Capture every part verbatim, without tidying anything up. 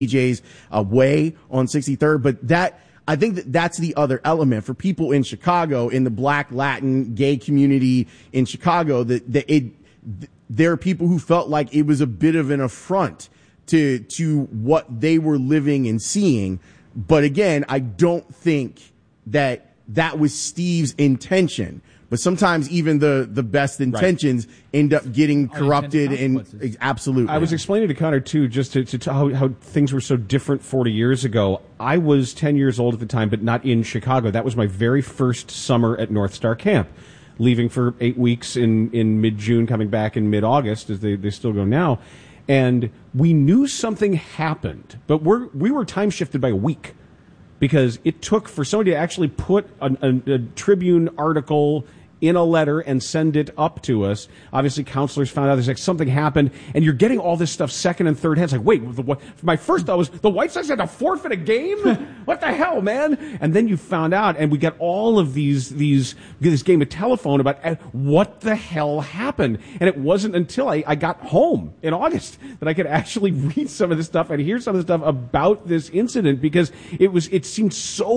J's away on sixty-third, but that I think that that's the other element for people in Chicago, in the Black, Latin, gay community in Chicago, that, that it, there are people who felt like it was a bit of an affront to, to what they were living and seeing. But again, I don't think that that was Steve's intention. But sometimes even the, the best intentions right. end up getting corrupted and absolutely. I was explaining to Connor too, just to, to, to how, how things were so different forty years ago. I was ten years old at the time, but not in Chicago. That was my very first summer at North Star Camp, leaving for eight weeks in, in mid-June, coming back in mid-August, as they, they still go now. And we knew something happened, but we're, we were time shifted by a week because it took for somebody to actually put a, a, a Tribune article in a letter and send it up to us. Obviously, counselors found out there's like something happened, and you're getting all this stuff second and third hand. It's like, wait, the, my first thought was the White Sox had to forfeit a game? What the hell, man? And then you found out, and we got all of these, these, this game of telephone about what the hell happened. And it wasn't until I, I got home in August that I could actually read some of this stuff and hear some of the stuff about this incident, because it was, it seemed so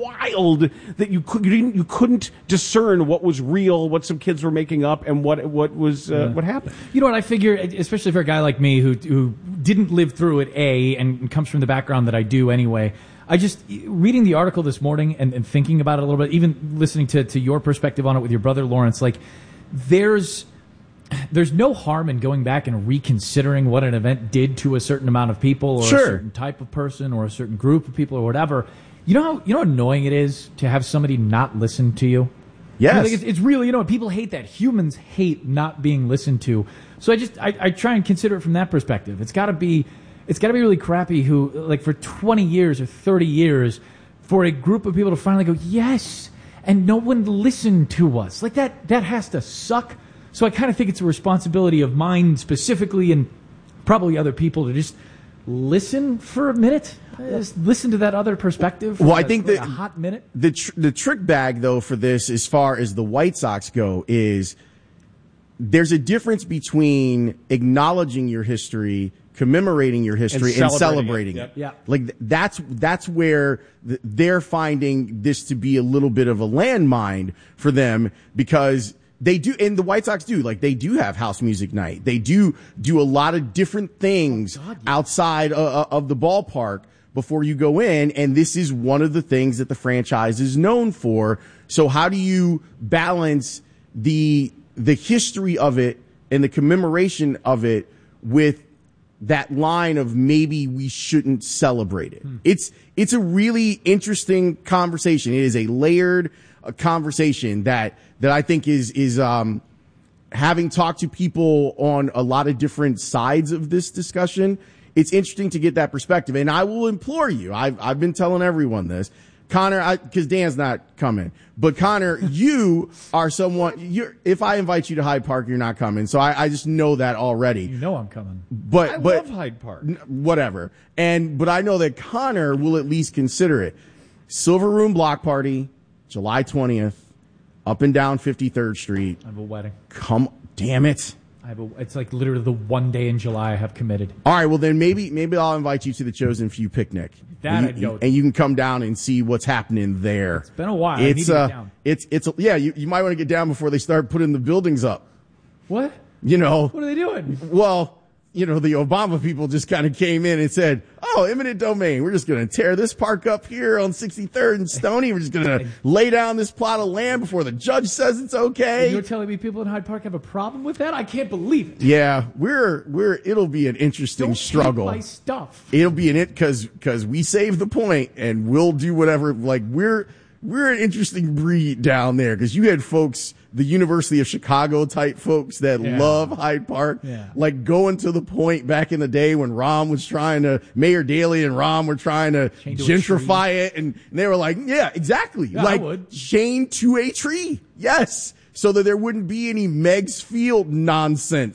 wild that you could, you didn't, you couldn't discern what was real, what some kids were making up, and what what was uh, yeah. what happened. You know what I figure, especially for a guy like me who who didn't live through it, a and comes from the background that I do anyway. I just reading the article this morning and, and thinking about it a little bit, even listening to to your perspective on it with your brother Lawrence. Like, there's there's no harm in going back and reconsidering what an event did to a certain amount of people, or sure. a certain type of person, or a certain group of people, or whatever. You know how you know how annoying it is to have somebody not listen to you. Yes. You know, like it's, it's really, you know, people hate that. Humans hate not being listened to. So I just, I, I try and consider it from that perspective. It's got to be, it's got to be really crappy who, like, for twenty years or thirty years, for a group of people to finally go, yes, and no one listened to us. Like, that, that has to suck. So I kind of think it's a responsibility of mine specifically, and probably other people, to just listen for a minute. Just listen to that other perspective. Well, I think that that a hot minute. The tr- the trick bag, though, for this, as far as the White Sox go, is there's a difference between acknowledging your history, commemorating your history, and celebrating, and celebrating it. it. Yeah. Like, that's that's where th- they're finding this to be a little bit of a landmine for them, because they do, and the White Sox do, like, they do have house music night. They do do a lot of different things oh, God, yeah. outside uh, of the ballpark before you go in, and this is one of the things that the franchise is known for. So how do you balance the the history of it and the commemoration of it with that line of maybe we shouldn't celebrate it? Hmm. It's it's a really interesting conversation. It is a layered uh, conversation that that I think is is um having talked to people on a lot of different sides of this discussion. It's interesting to get that perspective. And I will implore you, I've, I've been telling everyone this, Connor, I, cause Dan's not coming, but Connor, you are someone, you're, if I invite you to Hyde Park, you're not coming. So I, I just know that already. You know I'm coming. But, I but, love Hyde Park. N- whatever. And, but I know that Connor will at least consider it. Silver Room Block Party, July twentieth, up and down fifty-third Street. I have a wedding. Come, damn it. I have a, it's like literally the one day in July I have committed. All right, well then maybe maybe I'll invite you to the Chosen Few picnic. That and I'd you, go. And you can come down and see what's happening there. It's been a while. It's, I need to uh, get down. It's it's yeah. You you might want to get down before they start putting the buildings up. What? You know. What are they doing? Well, you know, the Obama people just kind of came in and said, "Oh, eminent domain. We're just going to tear this park up here on sixty-third and Stony. We're just going to lay down this plot of land before the judge says it's okay." And you're telling me people in Hyde Park have a problem with that? I can't believe it. Yeah, we're we're. It'll be an interesting Don't struggle. Take my stuff. It'll be an it because because we save the point and we'll do whatever. Like we're we're an interesting breed down there, because you had folks, the University of Chicago type folks that yeah. love Hyde Park, yeah. like going to the point back in the day when Rahm was trying to, Mayor Daley and Rahm were trying to Chained to gentrify it, and, and they were like, yeah, exactly, yeah, like I would. chained to a tree, yes, so that there wouldn't be any Meigs Field nonsense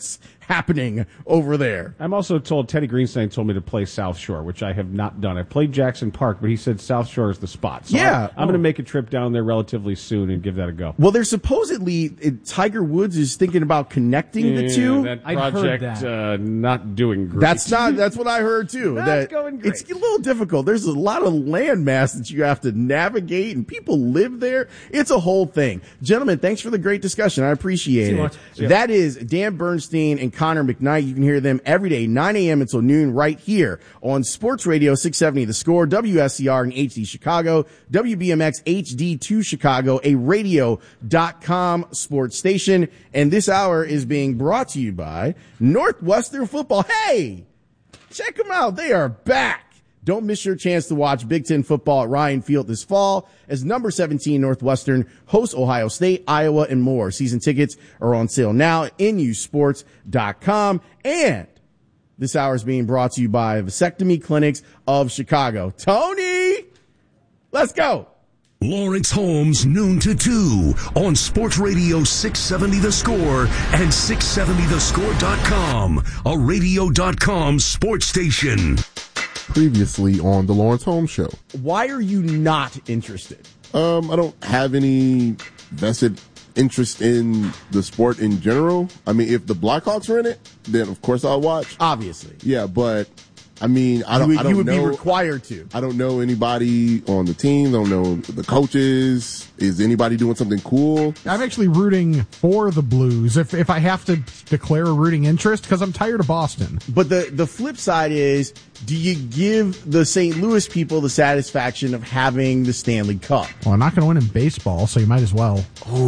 happening over there. I'm also told Teddy Greenstein told me to play South Shore, which I have not done. I played Jackson Park, but he said South Shore is the spot. So Yeah. I'm, I'm going to make a trip down there relatively soon and give that a go. Well, there's supposedly it, Tiger Woods is thinking about connecting the Yeah, two. that I'd heard project that. Uh, not doing great. That's not. That's what I heard too. Not that going great. It's a little difficult. There's a lot of landmass that you have to navigate, and people live there. It's a whole thing. Gentlemen, thanks for the great discussion. I appreciate See you, it. Mark. See ya. That is Dan Bernstein and Connor McKnight. You can hear them every day, nine a.m. until noon, right here on Sports Radio six seventy The Score, W S C R in H D Chicago, W B M X H D two Chicago, a radio dot com sports station. And this hour is being brought to you by Northwestern Football. Hey! Check them out. They are back. Don't miss your chance to watch Big Ten football at Ryan Field this fall as number seventeen Northwestern hosts Ohio State, Iowa, and more. Season tickets are on sale now at N U sports dot com. And this hour is being brought to you by Vasectomy Clinics of Chicago. Tony, let's go. Lawrence Holmes, noon to two on Sports Radio six seventy The Score and six seventy the score dot com, a radio dot com sports station. Previously on the Lawrence Holmes Show. Why are you not interested? Um, I don't have any vested interest in the sport in general. I mean, if the Blackhawks are in it, then of course I'll watch. Obviously. Yeah, but I mean, I don't. You would, I don't you would know, be required to. I don't know anybody on the team. Don't know the coaches. Is anybody doing something cool? I'm actually rooting for the Blues if if I have to declare a rooting interest because I'm tired of Boston. But the, the flip side is, do you give the Saint Louis people the satisfaction of having the Stanley Cup? Well, I'm not going to win in baseball, so you might as well.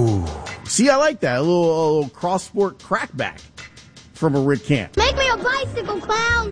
See, I like that. A little, a little cross-sport crackback from a Rick Camp. Make me a bicycle clown.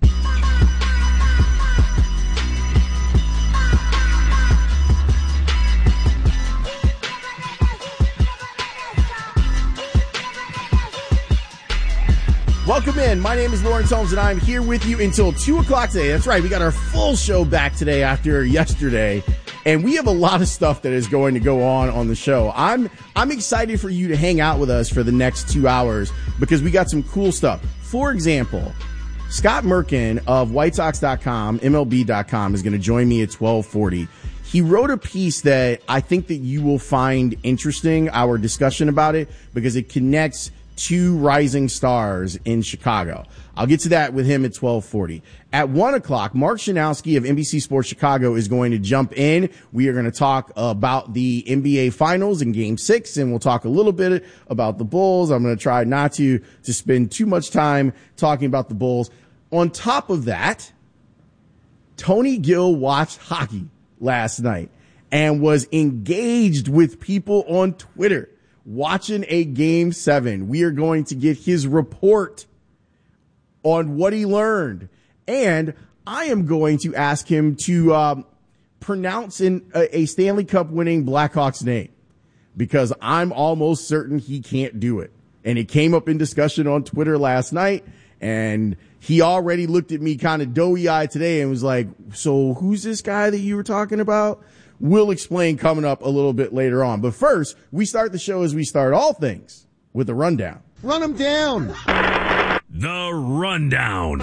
Welcome in. My name is Lawrence Holmes, and I'm here with you until two o'clock today. That's right. We got our full show back today after yesterday, and we have a lot of stuff that is going to go on on the show. I'm I'm excited for you to hang out with us for the next two hours because we got some cool stuff. For example, Scott Merkin of White Sox dot com, M L B dot com, is going to join me at twelve forty. He wrote a piece that I think that you will find interesting, our discussion about it, because it connects two rising stars in Chicago. I'll get to that with him at twelve forty. At one o'clock, Mark Shanowski of N B C Sports Chicago is going to jump in. We are going to talk about the N B A Finals in Game six, and we'll talk a little bit about the Bulls. I'm going to try not to, to spend too much time talking about the Bulls. On top of that, Tony Gill watched hockey last night and was engaged with people on Twitter watching a game seven. We are going to get his report on what he learned. And I am going to ask him to um, pronounce in a, a Stanley Cup winning Blackhawks name because I'm almost certain he can't do it. And it came up in discussion on Twitter last night, and he already looked at me kind of doughy-eyed today and was like, so who's this guy that you were talking about? We'll explain coming up a little bit later on. But first, we start the show as we start all things with a rundown. Run them down. The Rundown.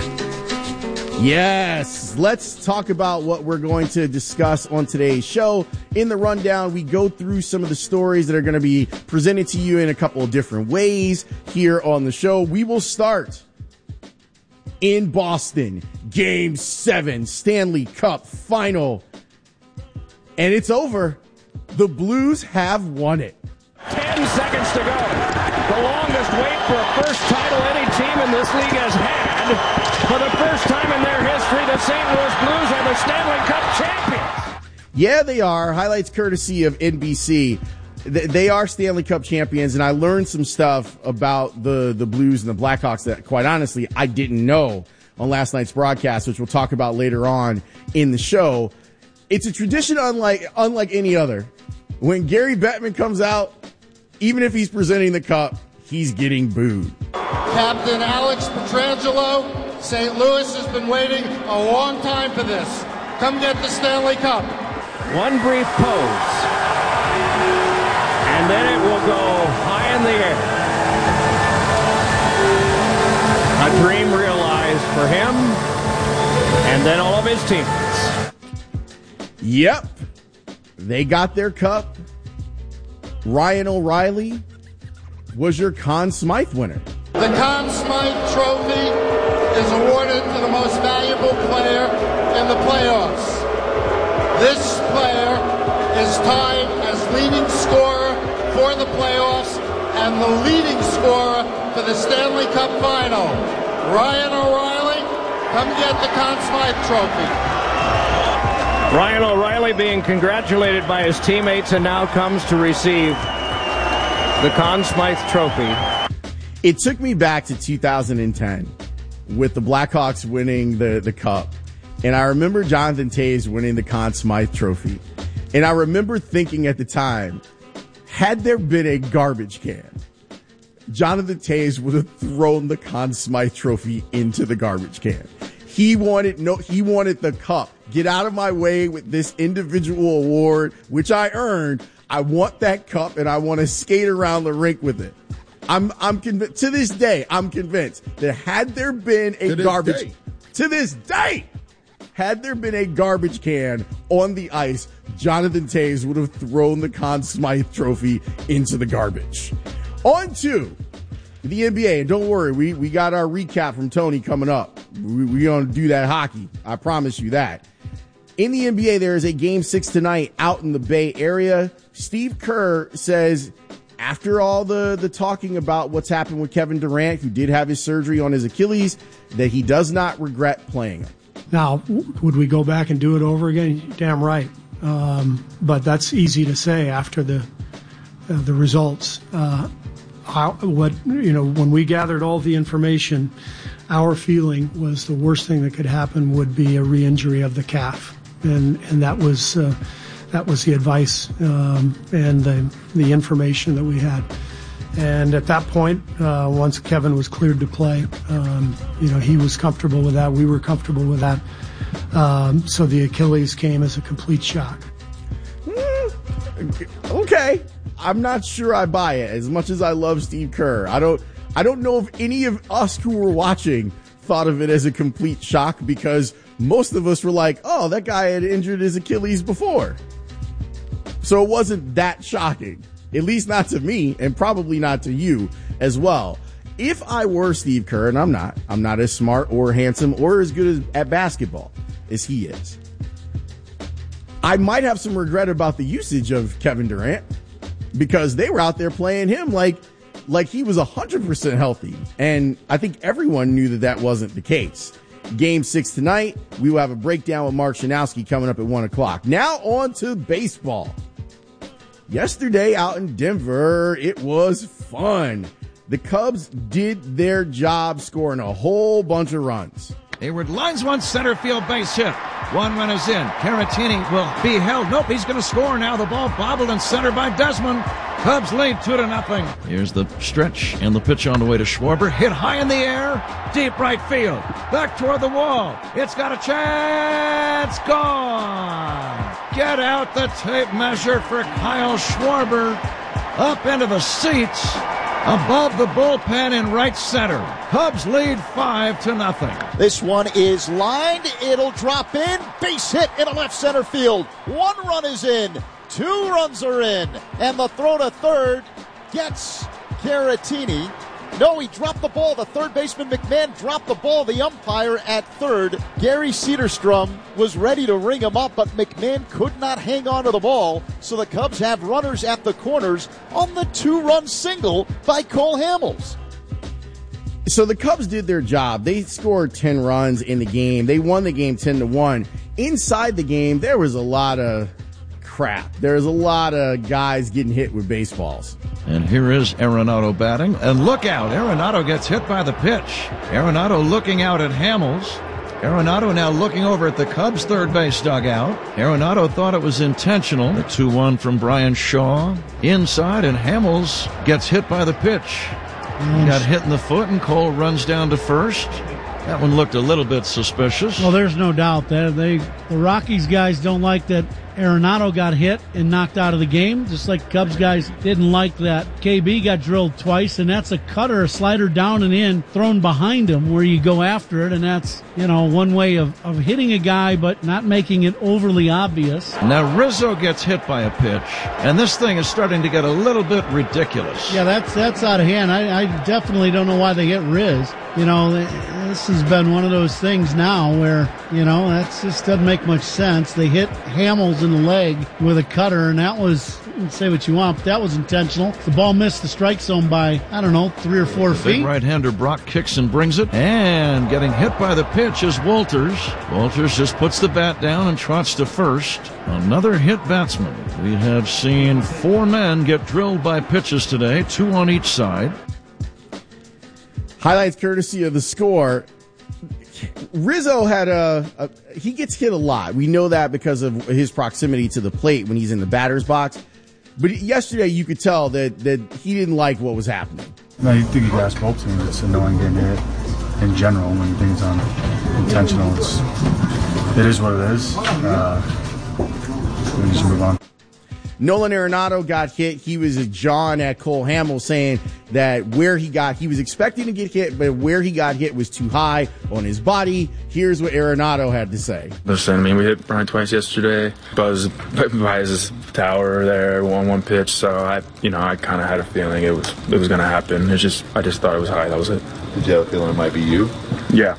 Yes, let's talk about what we're going to discuss on today's show. In the rundown, we go through some of the stories that are going to be presented to you in a couple of different ways here on the show. We will start in Boston, Game seven, Stanley Cup Final. And it's over. The Blues have won it. Ten seconds to go. The longest wait for a first title any team in this league has had. For the first time in their history, the Saint Louis Blues are the Stanley Cup champions. Yeah, they are. Highlights courtesy of N B C. They are Stanley Cup champions, and I learned some stuff about the, the Blues and the Blackhawks that, quite honestly, I didn't know on last night's broadcast, which we'll talk about later on in the show. It's a tradition unlike unlike any other. When Gary Bettman comes out, even if he's presenting the cup, he's getting booed. Captain Alex Pietrangelo, Saint Louis has been waiting a long time for this. Come get the Stanley Cup. One brief pose. And then it will go high in the air. A dream realized for him and then all of his teammates. Yep. They got their cup. Ryan O'Reilly was your Conn Smythe winner. The Conn Smythe Trophy is awarded to the most valuable player in the playoffs. This player is tied as leading scorer for the playoffs and the leading scorer for the Stanley Cup Final. Ryan O'Reilly, come get the Conn Smythe Trophy. Ryan O'Reilly being congratulated by his teammates and now comes to receive the Conn Smythe Trophy. It took me back to two thousand ten with the Blackhawks winning the, the cup. And I remember Jonathan Toews winning the Conn Smythe Trophy. And I remember thinking at the time, had there been a garbage can, Jonathan Toews would have thrown the Conn Smythe Trophy into the garbage can. He wanted no, he wanted the cup. Get out of my way with this individual award, which I earned. I want that cup and I want to skate around the rink with it. I'm, I'm convinced to this day, I'm convinced that had there been a garbage, day. to this day, had there been a garbage can on the ice, Jonathan Toews would have thrown the Conn Smythe Trophy into the garbage. On to the N B A. And don't worry, we, we got our recap from Tony coming up. We're we going to do that hockey. I promise you that. In the N B A, there is a game six tonight out in the Bay Area. Steve Kerr says after all the, the talking about what's happened with Kevin Durant, who did have his surgery on his Achilles, that he does not regret playing him. Now, would we go back and do it over again? Damn right. Um, but that's easy to say after the uh, the results. Uh, how, what you know, when we gathered all the information, our feeling was the worst thing that could happen would be a re-injury of the calf, and and that was uh, that was the advice um, and the the information that we had. And at that point, uh, once Kevin was cleared to play, um, you know, he was comfortable with that. We were comfortable with that. Um, so the Achilles came as a complete shock. Mm, okay. I'm not sure I buy it as much as I love Steve Kerr. I don't, I don't know if any of us who were watching thought of it as a complete shock because most of us were like, oh, that guy had injured his Achilles before. So it wasn't that shocking. At least not to me, and probably not to you as well. If I were Steve Kerr, and I'm not, I'm not as smart or handsome or as good as, at basketball as he is, I might have some regret about the usage of Kevin Durant because they were out there playing him like, like he was one hundred percent healthy. And I think everyone knew that that wasn't the case. Game six tonight. We will have a breakdown with Mark Shanowski coming up at one o'clock. Now on to baseball. Yesterday out in Denver, it was fun. The Cubs did their job, scoring a whole bunch of runs. Hayward lines one center field base hit. One run is in. Caratini will be held. Nope, he's going to score now. The ball bobbled in center by Desmond. Cubs lead two to nothing. Here's the stretch and the pitch on the way to Schwarber. Hit high in the air. Deep right field. Back toward the wall. It's got a chance. Gone. Get out the tape measure for Kyle Schwarber. Up into the seats. Above the bullpen in right center. Cubs lead five to nothing. This one is lined. It'll drop in. Base hit into left center field. One run is in. Two runs are in. And the throw to third gets Caratini. No, he dropped the ball. The third baseman, McMahon, dropped the ball. The umpire at third, Gary Cedarstrom, was ready to ring him up, but McMahon could not hang on to the ball. So the Cubs have runners at the corners on the two-run single by Cole Hamels. So the Cubs did their job. They scored ten runs in the game. They won the game ten to one. Inside the game, there was a lot of crap. There was a lot of guys getting hit with baseballs. And here is Arenado batting. And look out, Arenado gets hit by the pitch. Arenado looking out at Hamels. Arenado now looking over at the Cubs' third base dugout. Arenado thought it was intentional. The two one from Brian Shaw. Inside, and Hamels gets hit by the pitch. He got hit in the foot, and Cole runs down to first. That one looked a little bit suspicious. Well, there's no doubt that they, the Rockies guys don't like that Arenado got hit and knocked out of the game, just like Cubs guys didn't like that K B got drilled twice, and that's a cutter, a slider down and in, thrown behind him where you go after it, and that's, you know, one way of, of hitting a guy but not making it overly obvious. Now Rizzo gets hit by a pitch, and this thing is starting to get a little bit ridiculous. Yeah, that's that's out of hand. I, I definitely don't know why they hit Riz. You know, this has been one of those things now where, you know, that just doesn't make much sense. They hit Hamels in the leg with a cutter, and that was, say what you want, but that was intentional. The ball missed the strike zone by, I don't know, three or four the feet. Big right-hander Brock kicks and brings it, and getting hit by the pitch is Walters. Walters just puts the bat down and trots to first. Another hit batsman. We have seen four men get drilled by pitches today, two on each side. Highlights courtesy of The Score. Rizzo had a, a, he gets hit a lot. We know that because of his proximity to the plate when he's in the batter's box. But yesterday you could tell that, that he didn't like what was happening. No, you think you guys both teams. It's annoying getting hit in general when things aren't intentional. It's, it is what it is. Uh, we need to move on. Nolan Arenado got hit. He was a John at Cole Hamels saying that where he got, he was expecting to get hit, but where he got hit was too high on his body. Here's what Arenado had to say. Listen, I mean, we hit Brian twice yesterday. Buzzed by his tower there, one one pitch. So I, you know, I kind of had a feeling it was it was going to happen. It's just, I just thought it was high. That was it. Did you have a feeling it might be you? Yeah.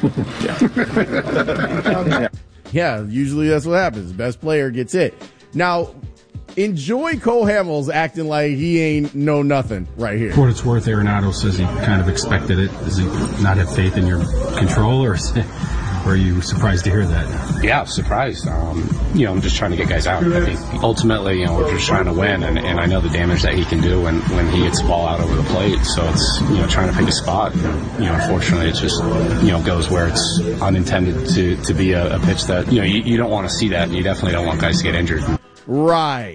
yeah. Yeah. Usually that's what happens. The best player gets hit. Now, enjoy Cole Hamels acting like he ain't know nothing right here. For what it's worth, Arenado says he kind of expected it. Does he not have faith in your control, or, is it, or are you surprised to hear that? Yeah, surprised. Um, you know, I'm just trying to get guys out. I think ultimately, you know, we're just trying to win, and, and I know the damage that he can do when, when he gets the ball out over the plate. So it's, you know, trying to pick a spot. And, you know, unfortunately, it just, you know, goes where it's unintended to, to be a, a pitch that, you know, you, you don't want to see that, and you definitely don't want guys to get injured. Right.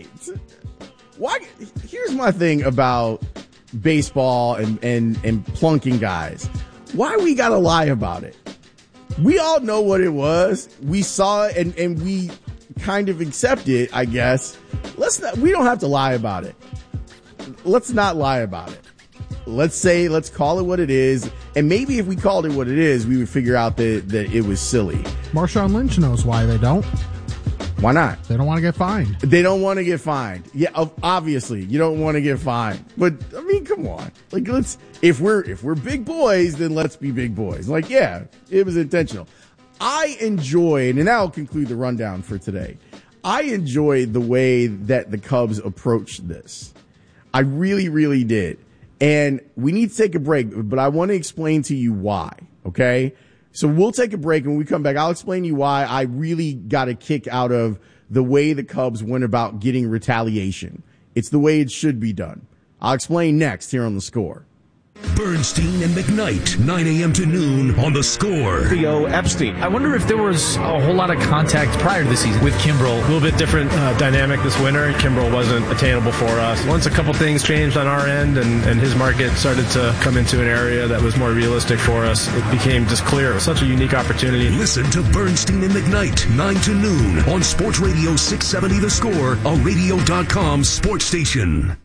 Why? Here's my thing about baseball and, and, and plunking guys. Why we gotta lie about it? We all know what it was. We saw it and, and we kind of accept it, I guess. Let's not, we don't have to lie about it. Let's not lie about it. Let's say, let's call it what it is. And maybe if we called it what it is, we would figure out that, that it was silly. Marshawn Lynch knows why they don't. Why not? They don't want to get fined. They don't want to get fined. Yeah, obviously, you don't want to get fined. But I mean, come on. Like, let's if we're if we're big boys, then let's be big boys. Like, yeah, it was intentional. I enjoyed, and that'll conclude the rundown for today. I enjoyed the way that the Cubs approached this. I really, really did. And we need to take a break, but I want to explain to you why. Okay. So we'll take a break, and when we come back, I'll explain to you why I really got a kick out of the way the Cubs went about getting retaliation. It's the way it should be done. I'll explain next here on The Score. Bernstein and McKnight, nine a.m. to noon on The Score. Theo Epstein. I wonder if there was a whole lot of contact prior to the season with Kimbrel. A little bit different uh, dynamic this winter. Kimbrel wasn't attainable for us. Once a couple things changed on our end and, and his market started to come into an area that was more realistic for us, it became just clear. It was such a unique opportunity. Listen to Bernstein and McKnight, nine to noon on Sports Radio six seventy The Score, a radio dot com sports station.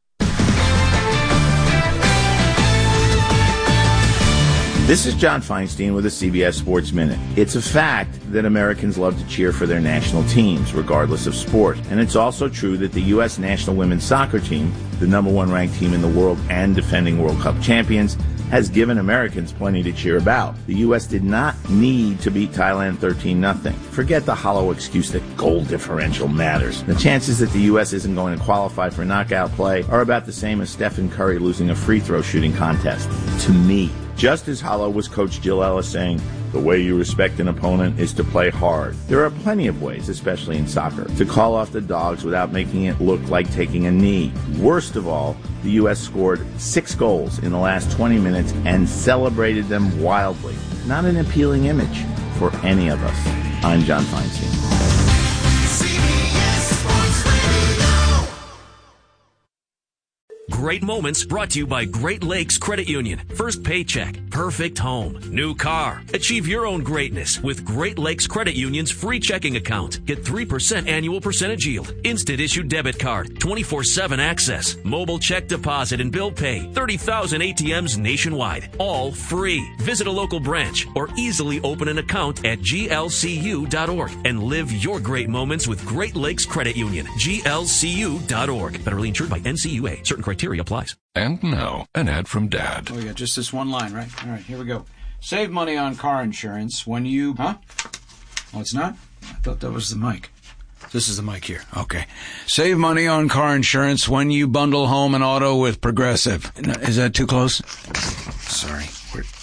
This is John Feinstein with a C B S Sports Minute. It's a fact that Americans love to cheer for their national teams, regardless of sport. And it's also true that the U S national women's soccer team, the number one ranked team in the world and defending World Cup champions, has given Americans plenty to cheer about. The U S did not need to beat Thailand thirteen nothing. Forget the hollow excuse that goal differential matters. The chances that the U S isn't going to qualify for knockout play are about the same as Stephen Curry losing a free throw shooting contest. To me. Just as hollow was Coach Jill Ellis saying, the way you respect an opponent is to play hard. There are plenty of ways, especially in soccer, to call off the dogs without making it look like taking a knee. Worst of all, the U S scored six goals in the last twenty minutes and celebrated them wildly. Not an appealing image for any of us. I'm John Feinstein. great moments brought to you by Great Lakes Credit Union. First paycheck, perfect home, new car. Achieve your own greatness with Great Lakes Credit Union's free checking account. Get three percent annual percentage yield, instant issue debit card, twenty-four seven access, mobile check deposit and bill pay, thirty thousand A T Ms nationwide, all free. Visit a local branch or easily open an account at G L C U dot org and live your great moments with Great Lakes Credit Union. G L C U dot org. Federally insured by N C U A. Certain criteria applies. And now, an ad from Dad. Oh, yeah, just this one line, right? All right, here we go. Save money on car insurance when you... Huh? Oh, it's not? I thought that was the mic. This is the mic here. Okay. Save money on car insurance when you bundle home and auto with Progressive. Is that too close? Sorry. We're...